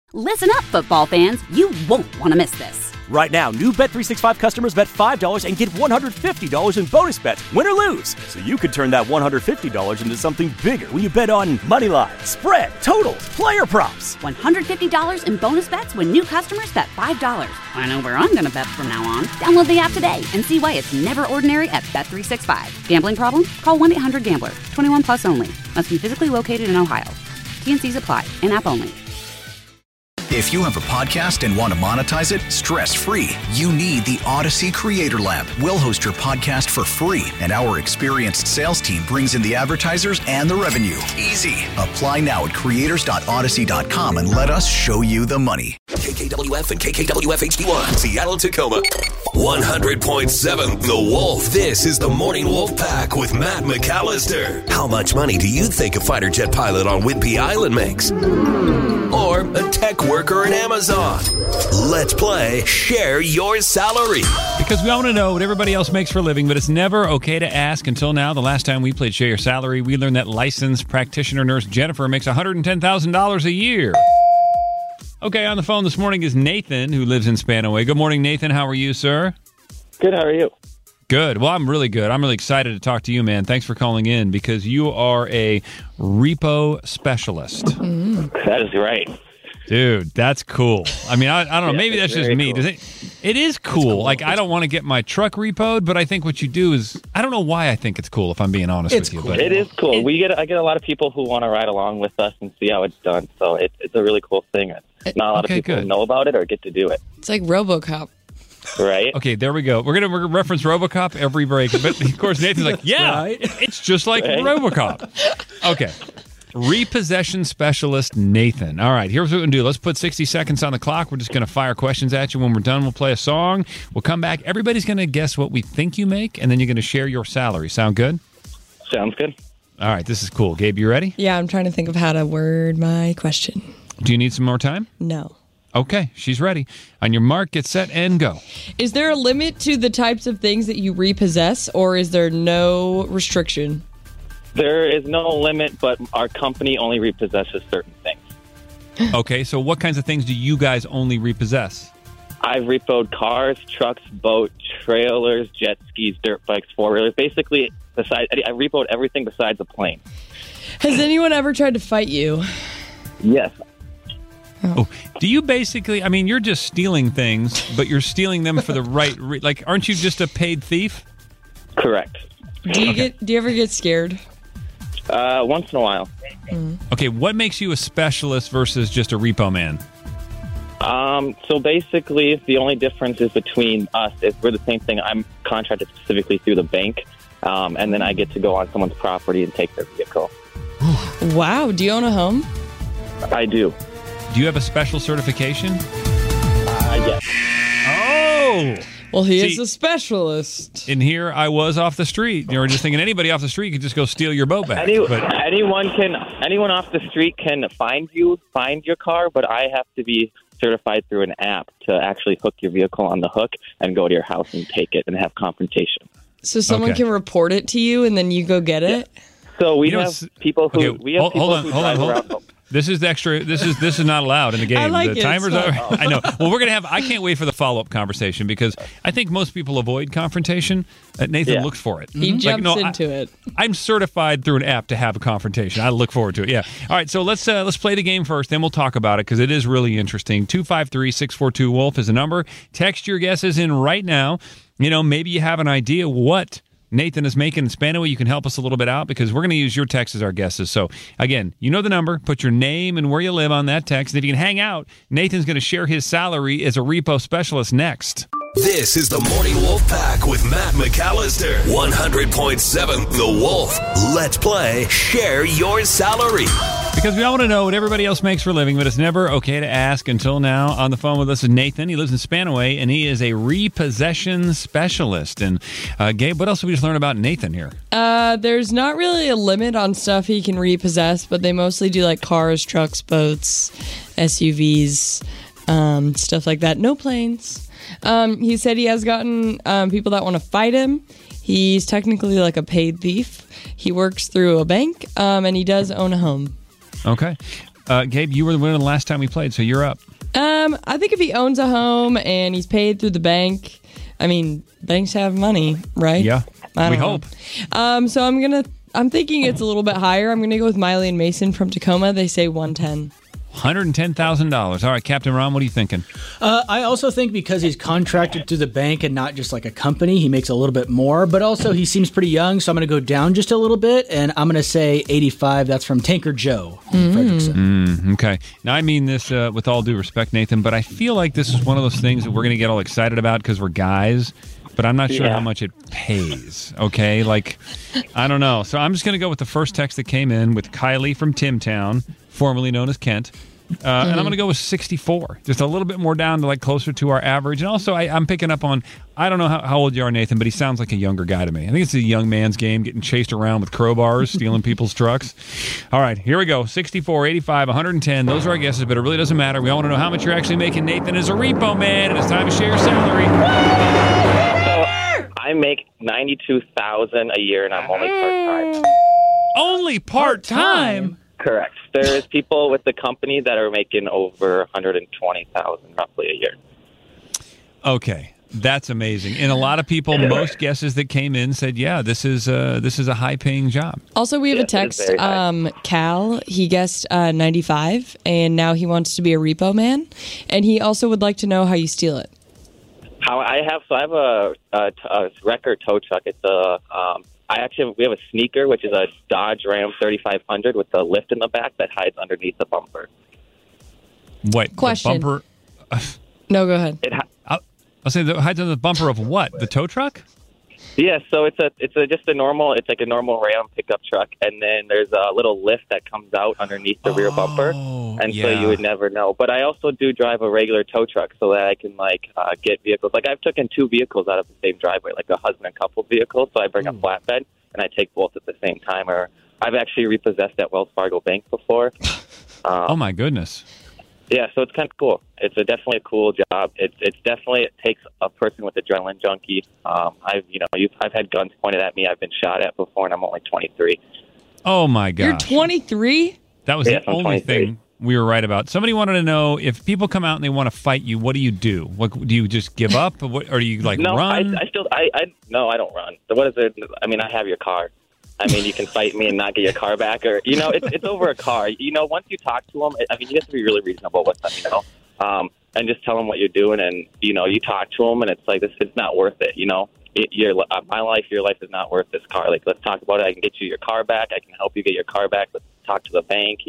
Listen up, football fans. You won't want to miss this. Right now, new Bet365 customers bet $5 and get $150 in bonus bets, win or lose. So you could turn that $150 into something bigger when you bet on money line, spread, totals, player props. $150 in bonus bets when new customers bet $5. I know where I'm going to bet from now on. Download the app today and see why it's never ordinary at Bet365. Gambling problem? Call 1-800-GAMBLER. 21 plus only. Must be physically located in Ohio. T&Cs apply. In-app only. If you have a podcast and want to monetize it stress-free, you need the Odyssey Creator Lab. We'll host your podcast for free, and our experienced sales team brings in the advertisers and the revenue. Easy. Apply now at creators.odyssey.com and let us show you the money. KKWF and KKWF HD1, Seattle, Tacoma. 100.7 The Wolf. This is the Morning Wolf Pack with Matt McAllister. How much money do you think a fighter jet pilot on Whidbey Island makes? Or a tech worker at Amazon? Let's play Share Your Salary. Because we all want to know what everybody else makes for a living, but it's never okay to ask. Until now, the last time we played Share Your Salary, we learned that licensed practitioner nurse Jennifer makes $110,000 a year. Okay, on the phone this morning is Nathan, who lives in Spanaway. Good morning, Nathan. How are you, sir? Good. How are you? Good. Well, I'm really good. I'm really excited to talk to you, man. Thanks for calling in because you are a repo specialist. That is right. Dude, that's cool. I mean, I don't know. Maybe that's just me. Cool. It is cool. Like, I don't want to get my truck repoed, but I think what you do is, I don't know why I think it's cool, if I'm being honest with you. Cool. But it is cool. I get a lot of people who want to ride along with us and see how it's done. So it's a really cool thing. Not a lot of people know about it or get to do it. It's like RoboCop. Right? Okay, there we go. We're gonna reference RoboCop every break. But, of course, Nathan's like, yeah, it's just like RoboCop. Okay. Repossession specialist Nathan. All right, here's what we're going to do. Let's put 60 seconds on the clock. We're just going to fire questions at you. When we're done, we'll play a song. We'll come back. Everybody's going to guess what we think you make, and then you're going to share your salary. Sound good? Sounds good. All right, this is cool. Gabe, you ready? Yeah, I'm trying to think of how to word my question. Do you need some more time? No. Okay, she's ready. On your mark, get set, and go. Is there a limit to the types of things that you repossess, or is there no restriction? There is no limit, but our company only repossesses certain things. Okay, so what kinds of things do you guys only repossess? I've repoed cars, trucks, boats, trailers, jet skis, dirt bikes, four-wheelers. Basically, I repoed everything besides a plane. Has anyone ever tried to fight you? Yes. Oh, do you basically, I mean, you're just stealing things, but you're stealing them for the right like, aren't you just a paid thief? Correct. Do you ever get scared? Once in a while. Okay, what makes you a specialist versus just a repo man? So basically, the only difference is between us is we're the same thing. I'm contracted specifically through the bank, and then I get to go on someone's property and take their vehicle. Wow. Do you own a home? I do. Do you have a special certification? Yes. Oh! Well, he is a specialist. And here I was off the street. You were just thinking anybody off the street could just go steal your boat back. Anyone off the street can find your car, but I have to be certified through an app to actually hook your vehicle on the hook and go to your house and take it and have confrontation. So someone can report it to you and then you go get it? Yeah. So we have people who drive around. This is extra. This is not allowed in the game. I like the timers are. I know. Well, we're gonna have. I can't wait for the follow-up conversation because I think most people avoid confrontation. Nathan looks for it. He jumps into it. I'm certified through an app to have a confrontation. I look forward to it. Yeah. All right. So let's play the game first. Then we'll talk about it because it is really interesting. 253-642-WOLF is a number. Text your guesses in right now. You know, maybe you have an idea what Nathan is making in Spanaway. You can help us a little bit out because we're going to use your text as our guesses. So, again, you know the number. Put your name and where you live on that text. And if you can hang out, Nathan's going to share his salary as a repo specialist next. This is the Morning Wolf Pack with Matt McAllister. 100.7 The Wolf. Let's play Share Your Salary. Because we all want to know what everybody else makes for a living, but it's never okay to ask. Until now, on the phone with us is Nathan. He lives in Spanaway, and he is a repossession specialist. And, Gabe, what else did we just learn about Nathan here? There's not really a limit on stuff he can repossess, but they mostly do like cars, trucks, boats, SUVs, stuff like that. No planes. He said he has gotten people that want to fight him. He's technically like a paid thief. He works through a bank, and he does own a home. Okay. Gabe, you were the winner the last time we played, so you're up. I think if he owns a home and he's paid through the bank, I mean, banks have money, right? Yeah, I we don't hope. know. So I'm thinking it's a little bit higher. I'm gonna go with Miley and Mason from Tacoma. They say 110. $110,000. All right, Captain Ron, what are you thinking? I also think because he's contracted through the bank and not just like a company, he makes a little bit more. But also, he seems pretty young, so I'm going to go down just a little bit, and I'm going to say 85. That's from Tanker Joe in Frederickson. Okay. Now, I mean this with all due respect, Nathan, but I feel like this is one of those things that we're going to get all excited about because we're guys, but I'm not sure how much it pays, okay? Like, I don't know. So I'm just going to go with the first text that came in with Kylie from Timtown, formerly known as Kent. And I'm going to go with 64, just a little bit more down to like closer to our average. And also, I'm picking up on, I don't know how old you are, Nathan, but he sounds like a younger guy to me. I think it's a young man's game, getting chased around with crowbars, stealing people's trucks. All right, here we go. 64, 85, 110. Those are our guesses, but it really doesn't matter. We all want to know how much you're actually making. Nathan is a repo man, and it's time to share your salary. So I make $92,000 a year, and I'm only part-time. Only part-time? Correct. There's people with the company that are making over $120,000 roughly a year. Okay, that's amazing. And a lot of people, most guesses that came in said, "Yeah, this is a high-paying job." Also, we have a text. Cal, he guessed 95, and now he wants to be a repo man, and he also would like to know how you steal it. I have a record tow truck. It's we have a sneaker, which is a Dodge Ram 3500 with a lift in the back that hides underneath the bumper. What? Question. The bumper? No, go ahead. I'll say that hides under the bumper of what? The tow truck? Yeah, so it's like a normal Ram pickup truck, and then there's a little lift that comes out underneath the rear bumper, and so you would never know. But I also do drive a regular tow truck so that I can get vehicles. Like I've taken two vehicles out of the same driveway, like a husband and couple vehicle. So I bring a flatbed and I take both at the same time. Or I've actually repossessed at Wells Fargo Bank before. Oh my goodness. Yeah, so it's kind of cool. It's definitely a cool job. It takes a person with adrenaline junkie. I've had guns pointed at me. I've been shot at before, and I'm only 23. Oh my gosh. You're 23? That was the only thing we were right about. Somebody wanted to know if people come out and they want to fight you, what do you do? What do you just give up, or do you run? No, I don't run. So what is it? I mean, I have your car. I mean, you can fight me and not get your car back, or it's over a car. Once you talk to them, I mean, you have to be really reasonable with them, and just tell them what you're doing, and you talk to them, and it's like it's not worth it. My life, your life is not worth this car. Like, let's talk about it. I can get you your car back. I can help you get your car back. Let's talk to the bank.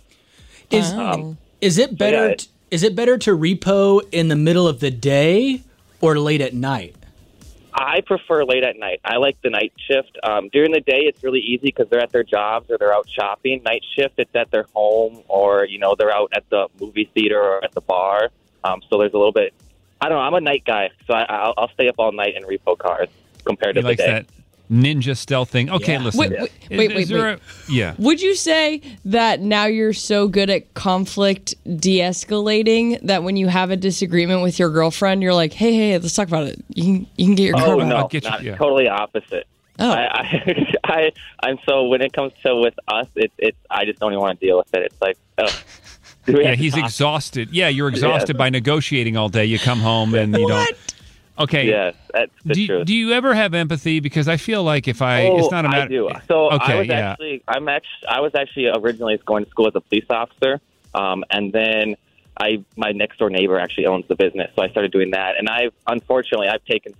Is it better? Is it better to repo in the middle of the day or late at night? I prefer late at night. I like the night shift. During the day, it's really easy because they're at their jobs or they're out shopping. Night shift, it's at their home or, they're out at the movie theater or at the bar. So there's a little bit, I don't know, I'm a night guy. So I'll stay up all night and repo cars compared to the day. That ninja stealth thing. Okay, listen. Wait. Yeah. Would you say that now you're so good at conflict de-escalating that when you have a disagreement with your girlfriend, you're like, hey, let's talk about it. You can get your car back. No, totally opposite. Oh. I'm so when it comes to with us, it's I just don't even want to deal with it. It's like, yeah, he's exhausted. Yeah, you're exhausted by negotiating all day. You come home and you don't. Okay. Yes, that's the truth. Do you ever have empathy? Because I feel like it's not a matter. I do. So I was actually originally going to school as a police officer, and then my next door neighbor actually owns the business, so I started doing that. And I've taken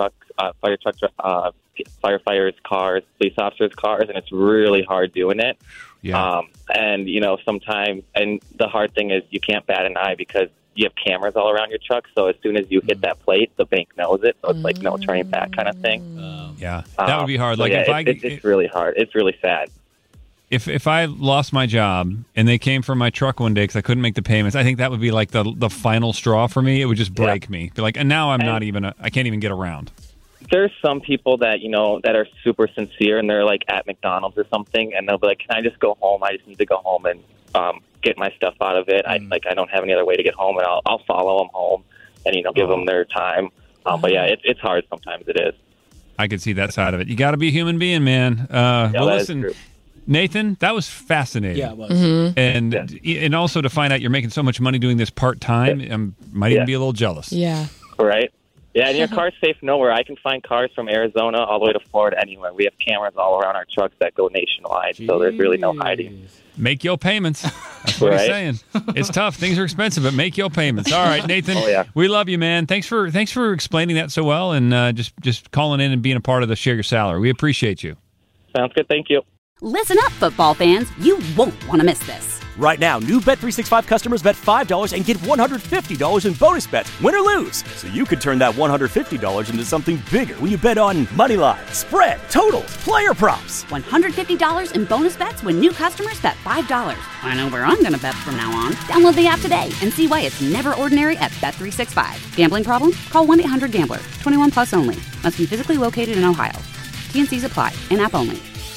firefighters' cars, police officers' cars, and it's really hard doing it. Yeah. And sometimes, and the hard thing is you can't bat an eye because you have cameras all around your truck, so as soon as you hit that plate, the bank knows it, so it's like no turning back kind of thing. Yeah, that would be hard. So it's really hard. It's really sad. If I lost my job and they came for my truck one day because I couldn't make the payments, I think that would be like the final straw for me. It would just break me. Be like, and now I can't even get around. There's some people that that are super sincere and they're like at McDonald's or something, and they'll be like, "Can I just go home? I just need to go home and get my stuff out of it. I don't have any other way to get home, and I'll follow them home and give them their time." But yeah, it's hard sometimes. It is. I could see that side of it. You got to be a human being, man. Well, listen, Nathan, that was fascinating. Yeah, it was. And also to find out you're making so much money doing this part-time, I might even be a little jealous. Yeah. Right. Yeah, and your car's safe nowhere. I can find cars from Arizona all the way to Florida, anywhere. We have cameras all around our trucks that go nationwide, so there's really no hiding. Make your payments. That's what he's saying. It's tough. Things are expensive, but make your payments. All right, Nathan. We love you, man. Thanks for explaining that so well, and just calling in and being a part of the Share Your Salary. We appreciate you. Sounds good. Thank you. Listen up, football fans. You won't want to miss this. Right now, new Bet365 customers bet $5 and get $150 in bonus bets, win or lose. So you could turn that $150 into something bigger when you bet on moneyline, spread, totals, player props. $150 in bonus bets when new customers bet $5. I know where I'm going to bet from now on. Download the app today and see why it's never ordinary at Bet365. Gambling problem? Call 1-800-GAMBLER. 21 plus only. Must be physically located in Ohio. T&Cs apply. In-app only.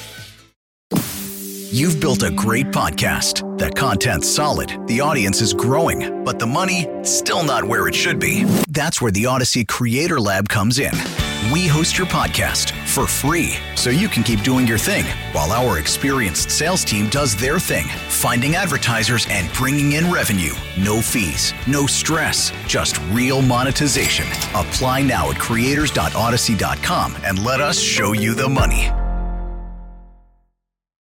You've built a great podcast. The content's solid, the audience is growing, but the money, still not where it should be. That's where the Odyssey Creator Lab comes in. We host your podcast for free, so you can keep doing your thing, while our experienced sales team does their thing, finding advertisers and bringing in revenue. No fees, no stress, just real monetization. Apply now at creators.odyssey.com and let us show you the money.